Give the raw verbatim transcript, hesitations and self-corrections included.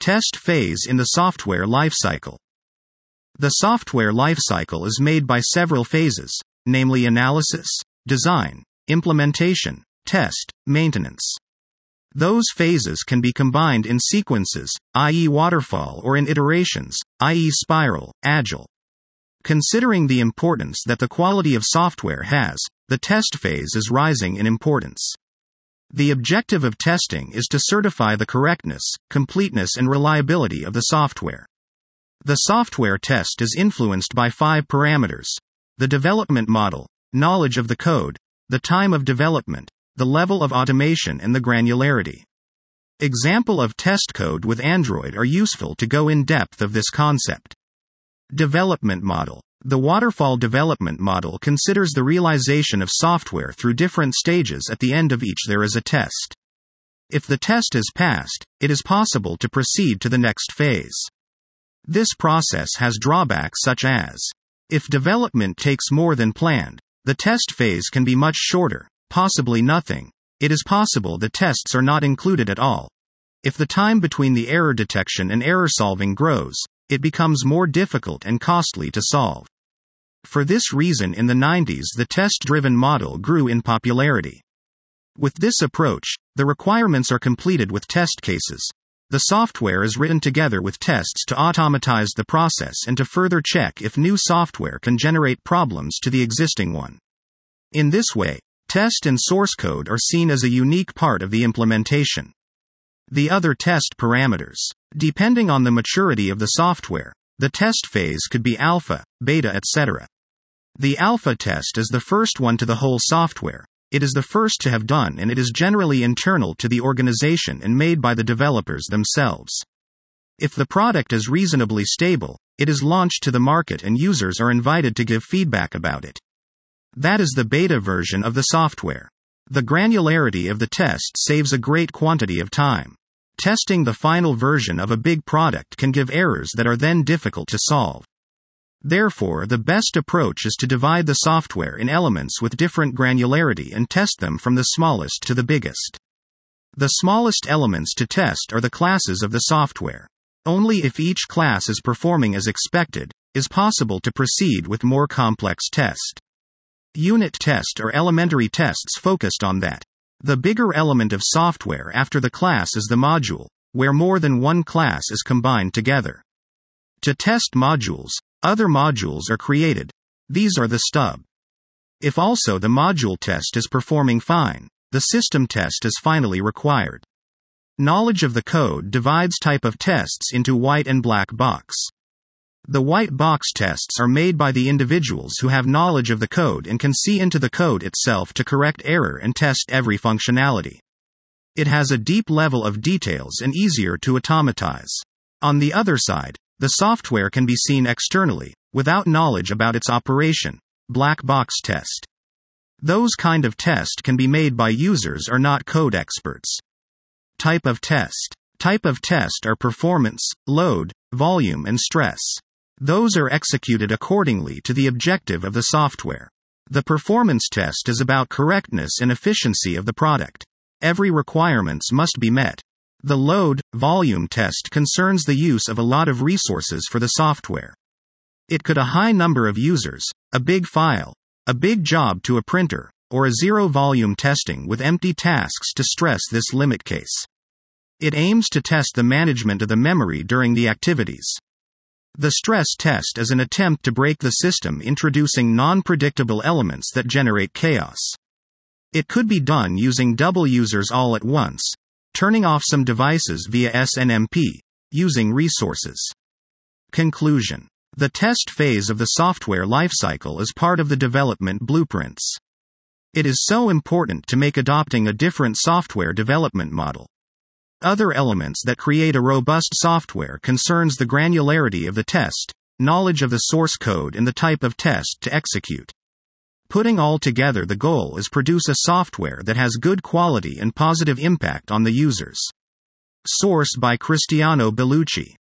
Test phase in the software lifecycle. The software lifecycle is made by several phases, namely analysis, design, implementation, test, maintenance. Those phases can be combined in sequences, that is waterfall, or in iterations, that is spiral, agile. Considering the importance that the quality of software has, the test phase is rising in importance. The objective of testing is to certify the correctness, completeness, and reliability of the software. The software test is influenced by five parameters: the development model, knowledge of the code, the time of development, the level of automation, and the granularity. Example of test code with Android are useful to go in depth of this concept. Development model. The waterfall development model considers the realization of software through different stages. At the end of each there is a test. If the test is passed, it is possible to proceed to the next phase. This process has drawbacks such as, if development takes more than planned, the test phase can be much shorter, possibly nothing. It is possible the tests are not included at all. If the time between the error detection and error solving grows, it becomes more difficult and costly to solve. For this reason, in the nineties, the test-driven model grew in popularity. With this approach, the requirements are completed with test cases. The software is written together with tests to automatize the process and to further check if new software can generate problems to the existing one. In this way, test and source code are seen as a unique part of the implementation. The other test parameters. Depending on the maturity of the software, the test phase could be alpha, beta, et cetera. The alpha test is the first one to the whole software. It is the first to have done, and it is generally internal to the organization and made by the developers themselves. If the product is reasonably stable, it is launched to the market and users are invited to give feedback about it. That is the beta version of the software. The granularity of the test saves a great quantity of time. Testing the final version of a big product can give errors that are then difficult to solve. Therefore, the best approach is to divide the software in elements with different granularity and test them from the smallest to the biggest. The smallest elements to test are the classes of the software. Only if each class is performing as expected, is possible to proceed with more complex test. Unit test or elementary tests focused on that. The bigger element of software after the class is the module, where more than one class is combined together. To test modules, other modules are created. These are the stub. If also the module test is performing fine, the system test is finally required. Knowledge of the code divides type of tests into white and black box. The white box tests are made by the individuals who have knowledge of the code and can see into the code itself to correct error and test every functionality. It has a deep level of details and easier to automatize. On the other side, the software can be seen externally, without knowledge about its operation. Black box test. Those kind of test can be made by users or not code experts. Type of test. Type of test are performance, load, volume, and stress. Those are executed accordingly to the objective of the software. The performance test is about correctness and efficiency of the product. Every requirements must be met. The load, volume test concerns the use of a lot of resources for the software. It could a high number of users, a big file, a big job to a printer, or a zero volume testing with empty tasks to stress this limit case. It aims to test the management of the memory during the activities. The stress test is an attempt to break the system, introducing non-predictable elements that generate chaos. It could be done using double users all at once, turning off some devices via S N M P, using resources. Conclusion. The test phase of the software lifecycle is part of the development blueprints. It is so important to make adopting a different software development model. Other elements that create a robust software concerns the granularity of the test, knowledge of the source code, and the type of test to execute. Putting all together, the goal is produce a software that has good quality and positive impact on the users. Source by Cristiano Bellucci.